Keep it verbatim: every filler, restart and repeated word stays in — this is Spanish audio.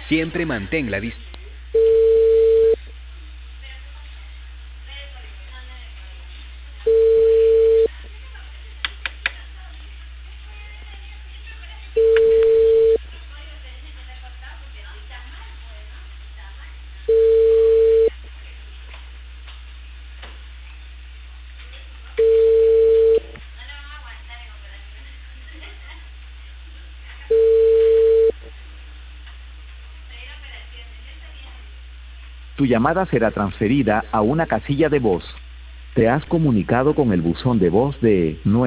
Siempre mantén la distancia. Tu llamada será transferida a una casilla de voz. Te has comunicado con el buzón de voz de nueve.